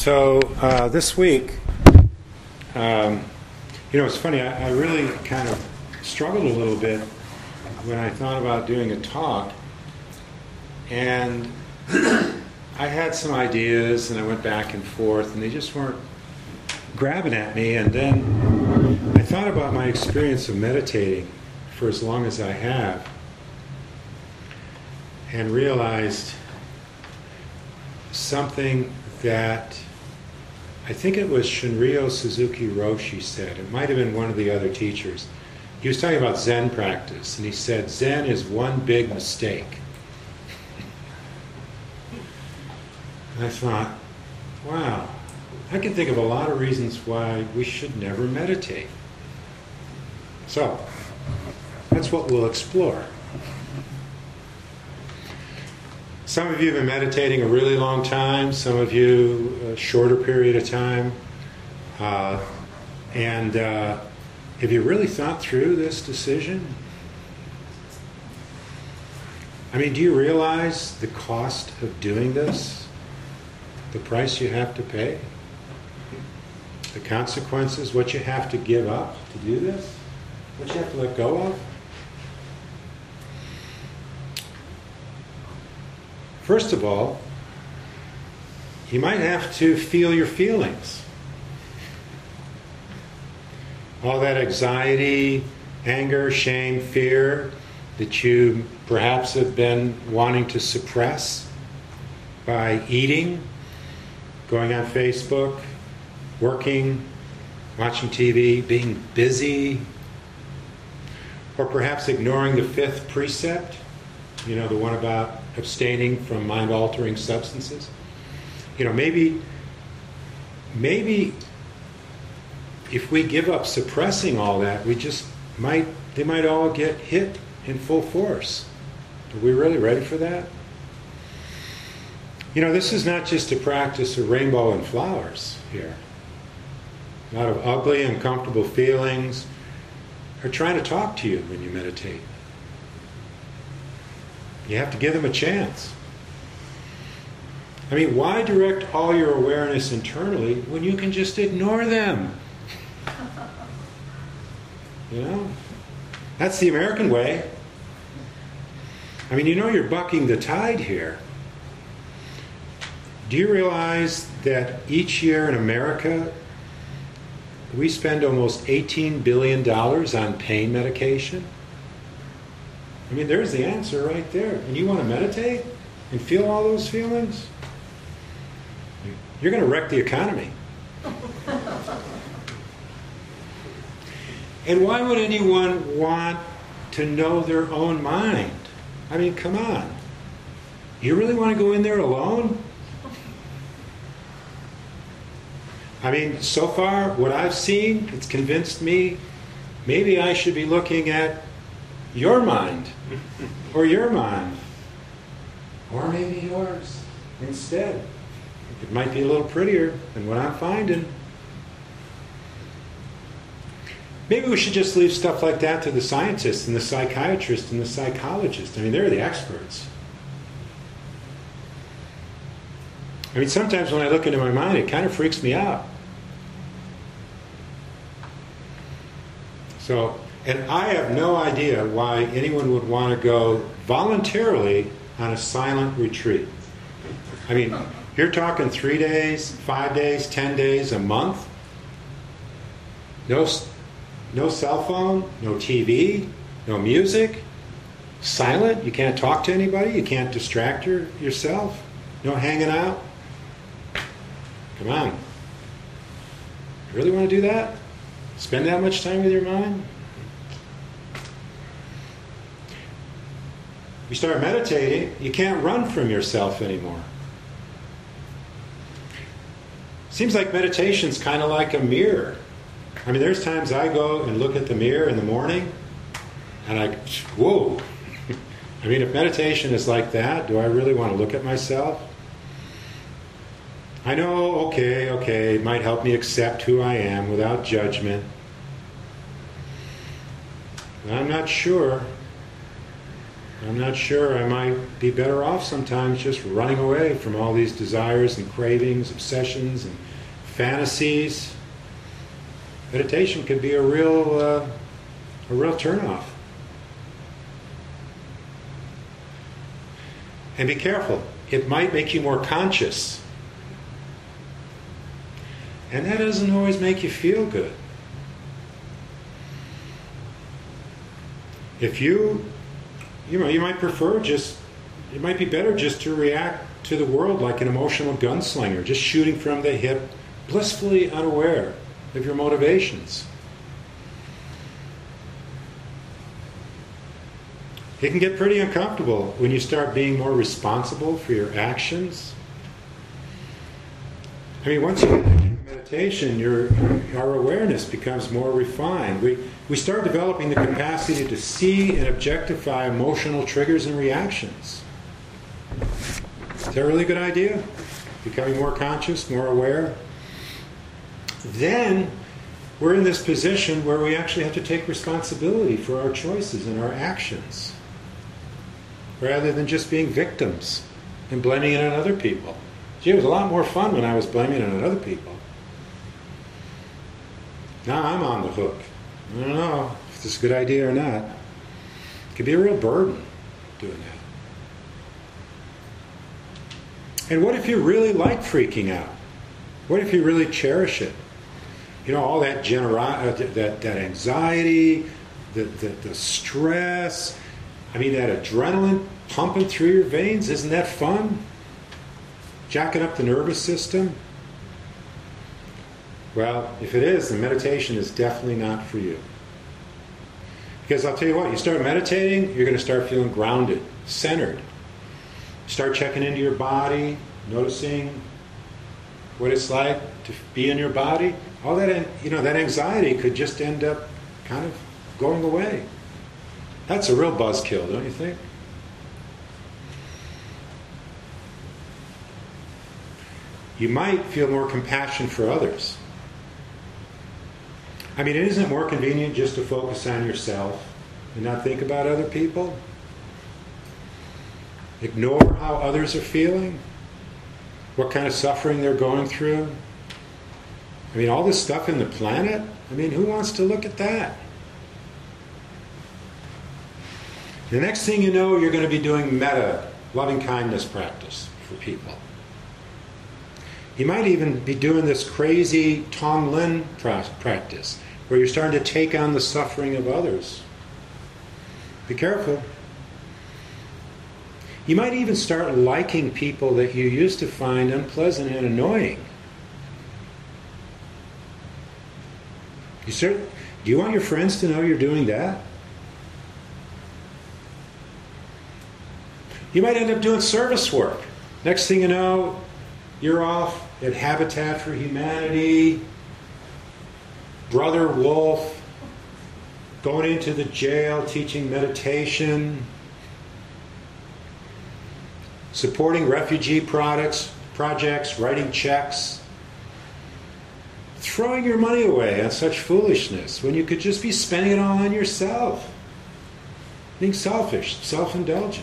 So this week, it's funny, I really kind of struggled a little bit when I thought about doing a talk. And I had some ideas, and I went back and forth, and they just weren't grabbing at me. And then I thought about my experience of meditating for as long as I have, and realized something that I think it was Shunryo Suzuki Roshi said. It might have been one of the other teachers. He was talking about Zen practice, and he said, Zen is one big mistake. And I thought, wow, I can think of a lot of reasons why we should never meditate. So, that's what we'll explore. Some of you have been meditating a really long time, some of you a shorter period of time. And have you really thought through this decision? I mean, do you realize the cost of doing this? The price you have to pay? The consequences, what you have to give up to do this? What you have to let go of? First of all, you might have to feel your feelings. All that anxiety, anger, shame, fear that you perhaps have been wanting to suppress by eating, going on Facebook, working, watching TV, being busy, or perhaps ignoring the fifth precept, the one about abstaining from mind-altering substances. Maybe if we give up suppressing all that, they might all get hit in full force. Are we really ready for that? This is not just a practice of rainbow and flowers here. A lot of ugly, uncomfortable feelings are trying to talk to you when you meditate. You have to give them a chance. I mean, why direct all your awareness internally when you can just ignore them? That's the American way. I mean, you're bucking the tide here. Do you realize that each year in America, we spend almost $18 billion on pain medication? I mean, there's the answer right there. And you want to meditate and feel all those feelings? You're going to wreck the economy. And why would anyone want to know their own mind? I mean, come on. You really want to go in there alone? I mean, so far, what I've seen, it's convinced me, maybe I should be looking at your mind, or your mind, or maybe yours instead. It might be a little prettier than what I'm finding. Maybe we should just leave stuff like that to the scientists and the psychiatrists and the psychologists. I mean, they're the experts. I mean, sometimes when I look into my mind, it kind of freaks me out. And I have no idea why anyone would want to go voluntarily on a silent retreat. I mean, you're talking 3 days, 5 days, 10 days, a month. No cell phone, no TV, no music. Silent, you can't talk to anybody, you can't distract yourself. No hanging out. Come on. You really want to do that? Spend that much time with your mind? You start meditating, you can't run from yourself anymore. Seems like meditation's kind of like a mirror. I mean, there's times I go and look at the mirror in the morning, and whoa. I mean, if meditation is like that, do I really want to look at myself? I know, okay, it might help me accept who I am without judgment. But I'm not sure. I'm not sure. I might be better off sometimes just running away from all these desires and cravings, obsessions and fantasies. Meditation could be a real turnoff. And be careful. It might make you more conscious. And that doesn't always make you feel good. If you might prefer it might be better just to react to the world like an emotional gunslinger, just shooting from the hip, blissfully unaware of your motivations. It can get pretty uncomfortable when you start being more responsible for your actions. I mean, once you get into meditation, our awareness becomes more refined. We start developing the capacity to see and objectify emotional triggers and reactions. Is that a really good idea? Becoming more conscious, more aware. Then we're in this position where we actually have to take responsibility for our choices and our actions, rather than just being victims and blaming it on other people. Gee, it was a lot more fun when I was blaming it on other people. Now I'm on the hook. I don't know if this is a good idea or not. It could be a real burden doing that. And what if you really like freaking out? What if you really cherish it? You know, all that that anxiety, the stress, I mean, that adrenaline pumping through your veins, isn't that fun? Jacking up the nervous system? Well, if it is, then meditation is definitely not for you. Because I'll tell you what, you start meditating, you're going to start feeling grounded, centered. Start checking into your body, noticing what it's like to be in your body. All that, that anxiety could just end up kind of going away. That's a real buzzkill, don't you think? You might feel more compassion for others. I mean, isn't it more convenient just to focus on yourself and not think about other people? Ignore how others are feeling, what kind of suffering they're going through. I mean, all this stuff in the planet, I mean, who wants to look at that? The next thing you know, you're going to be doing metta, loving kindness practice for people. You might even be doing this crazy Tonglen practice, where you're starting to take on the suffering of others. Be careful. You might even start liking people that you used to find unpleasant and annoying. Do you want your friends to know you're doing that? You might end up doing service work. Next thing you know, you're off at Habitat for Humanity, Brother Wolf, going into the jail, teaching meditation, supporting refugee projects, writing checks, throwing your money away on such foolishness when you could just be spending it all on yourself, being selfish, self-indulgent.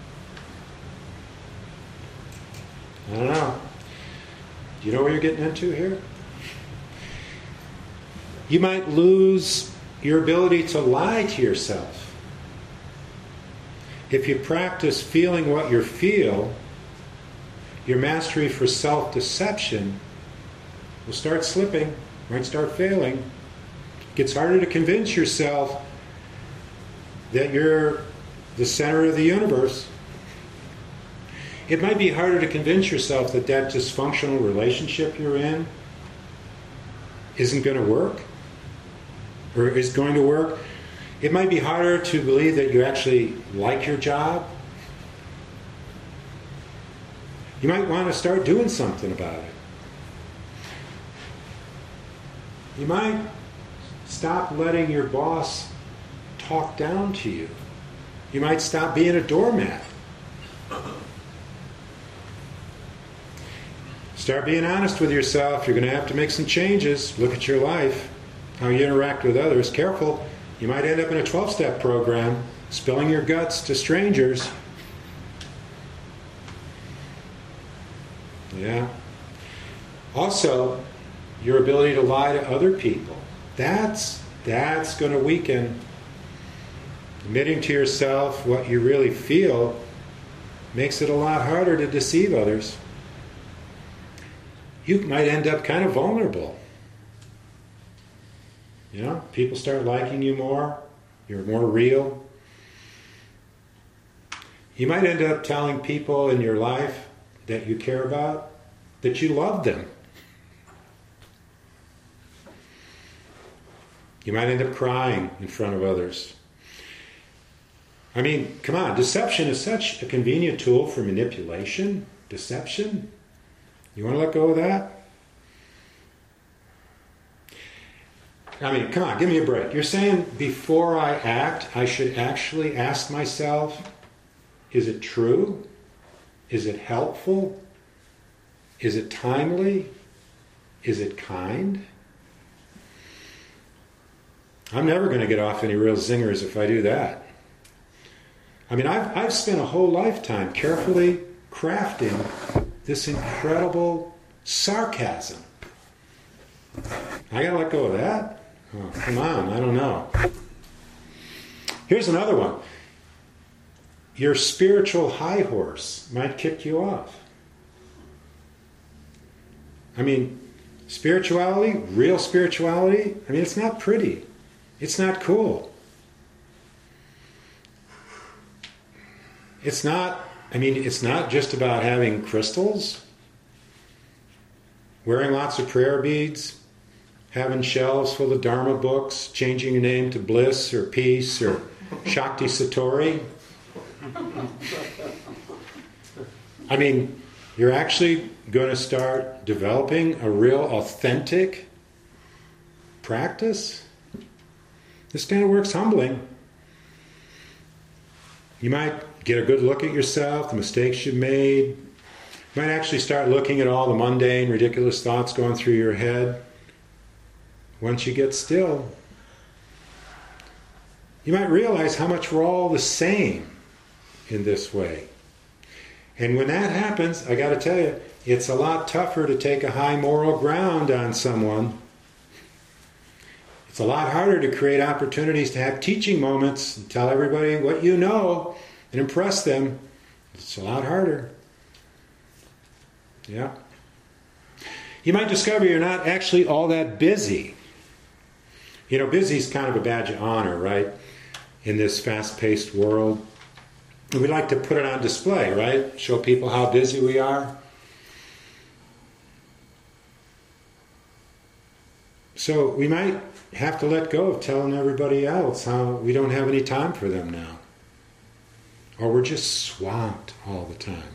I don't know. Do you know where you're getting into here? You might lose your ability to lie to yourself. If you practice feeling what you feel, your mastery for self-deception will start slipping, might start failing. It gets harder to convince yourself that you're the center of the universe. It might be harder to convince yourself that that dysfunctional relationship you're in isn't going to work, or is going to work. It might be harder to believe that you actually like your job. You might want to start doing something about it. You might stop letting your boss talk down to you. You might stop being a doormat. Start being honest with yourself. You're going to have to make some changes. Look at your life, how you interact with others. Careful, you might end up in a 12-step program spilling your guts to strangers. Yeah. Also, your ability to lie to other people. That's going to weaken. Admitting to yourself what you really feel makes it a lot harder to deceive others. You might end up kind of vulnerable. You know, people start liking you more. You're more real. You might end up telling people in your life that you care about that you love them. You might end up crying in front of others. I mean, come on, deception is such a convenient tool for manipulation. Deception? You want to let go of that? I mean, come on, give me a break. You're saying before I act, I should actually ask myself, is it true? Is it helpful? Is it timely? Is it kind? I'm never going to get off any real zingers if I do that. I mean, I've spent a whole lifetime carefully crafting this incredible sarcasm. I got to let go of that? Oh, come on, I don't know. Here's another one. Your spiritual high horse might kick you off. I mean, spirituality, real spirituality, I mean, it's not pretty. It's not cool. It's not just about having crystals, wearing lots of prayer beads, having shelves full of Dharma books, changing your name to Bliss or Peace or Shakti Satori. I mean, you're actually going to start developing a real authentic practice. This kind of work's humbling. You might get a good look at yourself, the mistakes you've made. You might actually start looking at all the mundane, ridiculous thoughts going through your head. Once you get still, you might realize how much we're all the same in this way. And when that happens, I got to tell you, it's a lot tougher to take a high moral ground on someone. It's a lot harder to create opportunities to have teaching moments and tell everybody what you know and impress them. It's a lot harder. Yeah. You might discover you're not actually all that busy. You know, busy is kind of a badge of honor, right? In this fast-paced world. And we like to put it on display, right? Show people how busy we are. So we might have to let go of telling everybody else how we don't have any time for them now. Or we're just swamped all the time.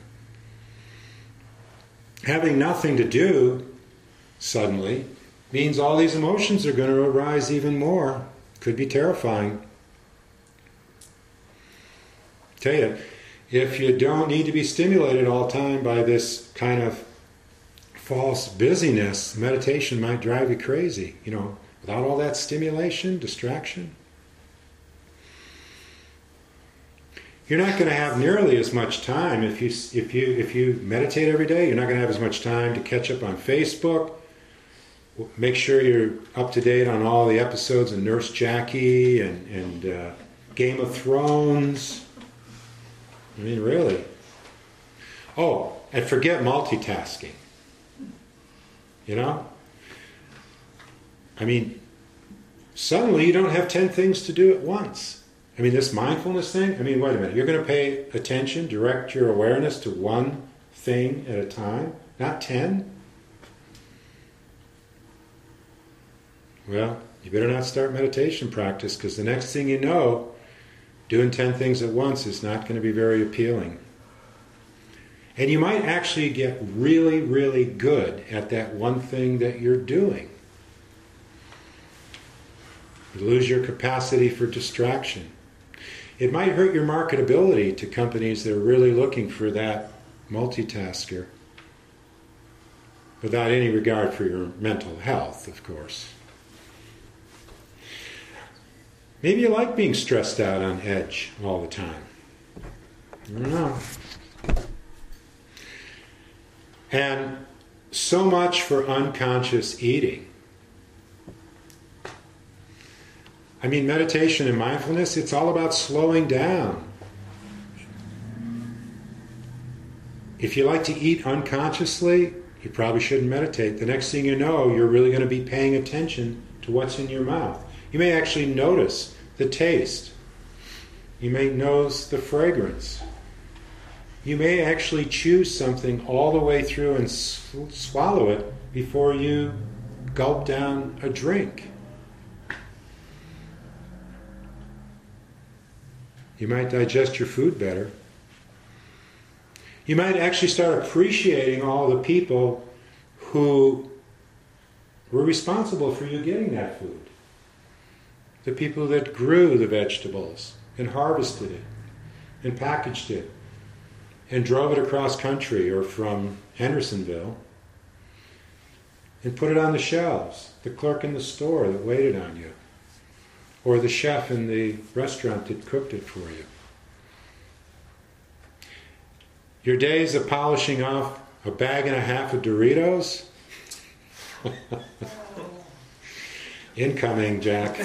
Having nothing to do, suddenly, means all these emotions are going to arise even more. Could be terrifying. Tell you, if you don't need to be stimulated all the time by this kind of false busyness, meditation might drive you crazy. You know, without all that stimulation, distraction. You're not going to have nearly as much time if you meditate every day. You're not going to have as much time to catch up on Facebook. Make sure you're up to date on all the episodes of Nurse Jackie and Game of Thrones. I mean, really. Oh, and forget multitasking. You know? I mean, suddenly you don't have 10 things to do at once. I mean, this mindfulness thing, I mean, wait a minute. You're going to pay attention, direct your awareness to one thing at a time, not 10? Well, you better not start meditation practice, because the next thing you know, doing 10 things at once is not going to be very appealing. And you might actually get really, really good at that one thing that you're doing. You lose your capacity for distraction. It might hurt your marketability to companies that are really looking for that multitasker, without any regard for your mental health, of course. Maybe you like being stressed out on edge all the time. I don't know. And so much for unconscious eating. I mean, meditation and mindfulness, it's all about slowing down. If you like to eat unconsciously, you probably shouldn't meditate. The next thing you know, you're really going to be paying attention to what's in your mouth. You may actually notice the taste. You may notice the fragrance. You may actually chew something all the way through and swallow it before you gulp down a drink. You might digest your food better. You might actually start appreciating all the people who were responsible for you getting that food. The people that grew the vegetables and harvested it and packaged it and drove it across country or from Hendersonville and put it on the shelves. The clerk in the store that waited on you, or the chef in the restaurant that cooked it for you. Your days of polishing off a bag and a half of Doritos? Incoming, Jack.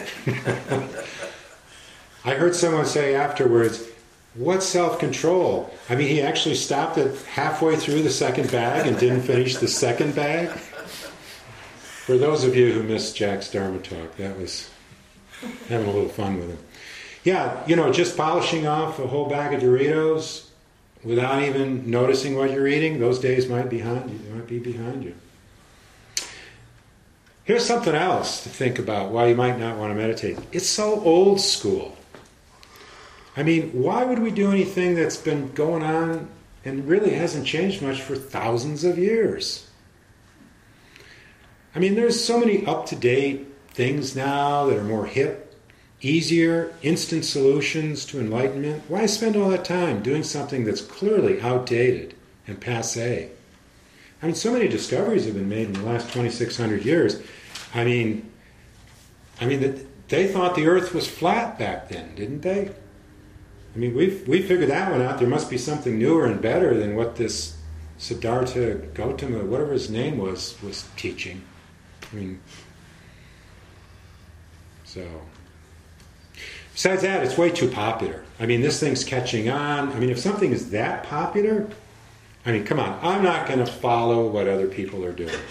I heard someone say afterwards, what self-control? I mean, he actually stopped it halfway through the second bag and didn't finish the second bag. For those of you who missed Jack's Dharma talk, that was having a little fun with him. Yeah, just polishing off a whole bag of Doritos without even noticing what you're eating, those days might be behind you. Here's something else to think about why you might not want to meditate. It's so old school. I mean, why would we do anything that's been going on and really hasn't changed much for thousands of years? I mean, there's so many up-to-date things now that are more hip, easier, instant solutions to enlightenment. Why spend all that time doing something that's clearly outdated and passé? I mean, so many discoveries have been made in the last 2,600 years. I mean, they thought the Earth was flat back then, didn't they? I mean, we figured that one out. There must be something newer and better than what this Siddhartha Gautama, whatever his name was teaching. I mean, so. Besides that, it's way too popular. I mean, this thing's catching on. I mean, if something is that popular, I mean, come on. I'm not going to follow what other people are doing.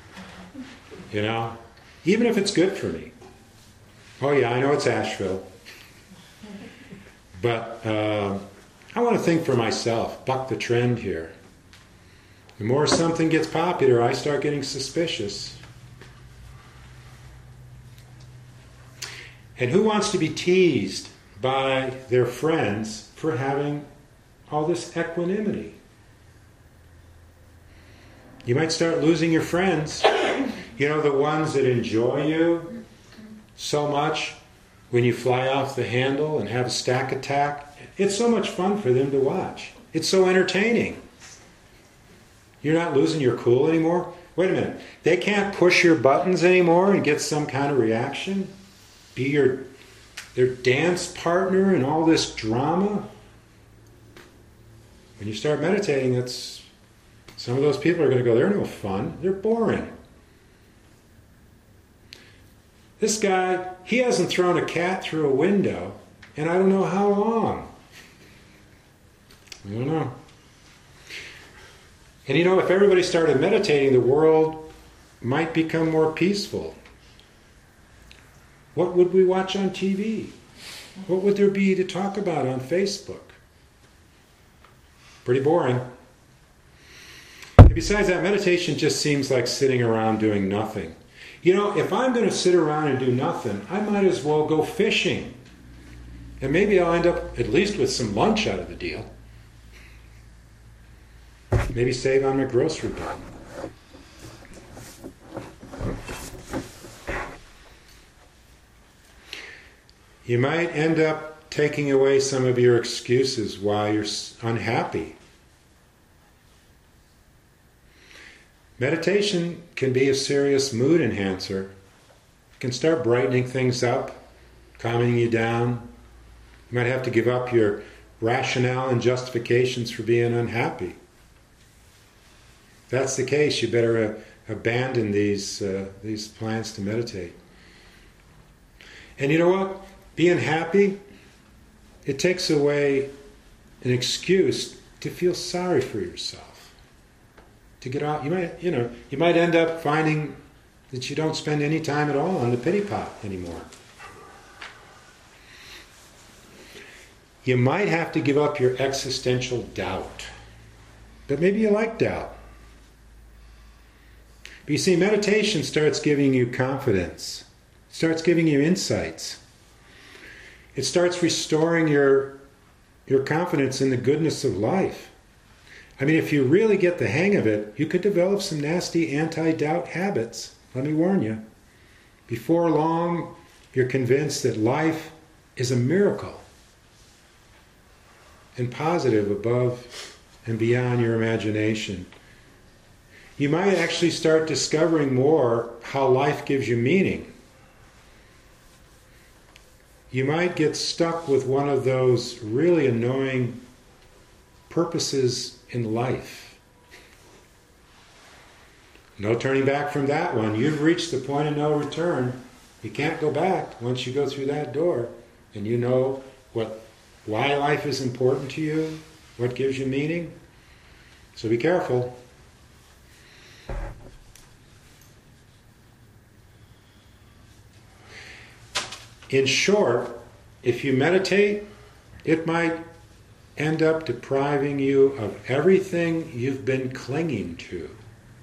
Even if it's good for me. Oh yeah, I know it's Asheville. But I want to think for myself, buck the trend here. The more something gets popular, I start getting suspicious. And who wants to be teased by their friends for having all this equanimity? You might start losing your friends. The ones that enjoy you so much when you fly off the handle and have a stack attack. It's so much fun for them to watch. It's so entertaining. You're not losing your cool anymore? Wait a minute. They can't push your buttons anymore and get some kind of reaction? Be their dance partner in all this drama? When you start meditating, some of those people are going to go, they're no fun. They're boring. This guy, he hasn't thrown a cat through a window, and I don't know how long. I don't know. And if everybody started meditating, the world might become more peaceful. What would we watch on TV? What would there be to talk about on Facebook? Pretty boring. And besides that, meditation just seems like sitting around doing nothing. If I'm going to sit around and do nothing, I might as well go fishing. And maybe I'll end up at least with some lunch out of the deal. Maybe save on my grocery bill. You might end up taking away some of your excuses why you're unhappy. Meditation can be a serious mood enhancer. It can start brightening things up, calming you down. You might have to give up your rationale and justifications for being unhappy. If that's the case, you better abandon these plans to meditate. And you know what? Being happy, it takes away an excuse to feel sorry for yourself. To get out, you might end up finding that you don't spend any time at all on the pity pot anymore. You might have to give up your existential doubt. But maybe you like doubt. But you see, meditation starts giving you confidence. It starts giving you insights. It starts restoring your confidence in the goodness of life. I mean, if you really get the hang of it, you could develop some nasty anti-doubt habits. Let me warn you. Before long, you're convinced that life is a miracle and positive above and beyond your imagination. You might actually start discovering more how life gives you meaning. You might get stuck with one of those really annoying purposes in life. No turning back from that one. You've reached the point of no return. You can't go back once you go through that door. And you know why life is important to you, what gives you meaning. So be careful. In short, if you meditate, it might end up depriving you of everything you've been clinging to.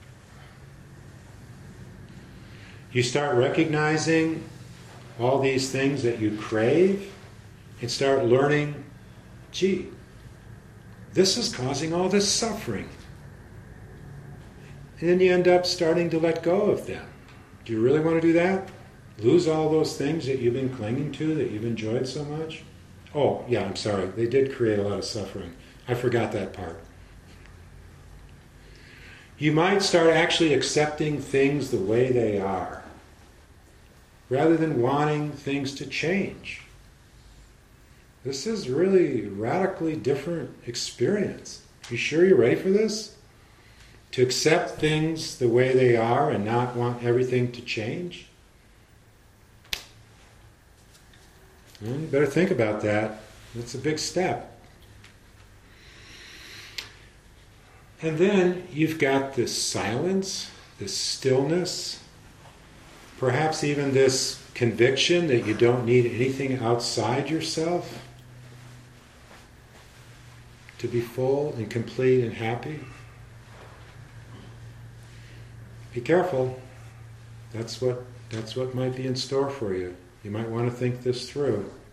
You start recognizing all these things that you crave and start learning, gee, this is causing all this suffering. And then you end up starting to let go of them. Do you really want to do that? Lose all those things that you've been clinging to, that you've enjoyed so much? Oh, yeah, I'm sorry. They did create a lot of suffering. I forgot that part. You might start actually accepting things the way they are, rather than wanting things to change. This is really a radically different experience. You sure you're ready for this? To accept things the way they are and not want everything to change? Well, you better think about that. It's a big step. And then you've got this silence, this stillness, perhaps even this conviction that you don't need anything outside yourself to be full and complete and happy. Be careful. That's what might be in store for you. You might want to think this through.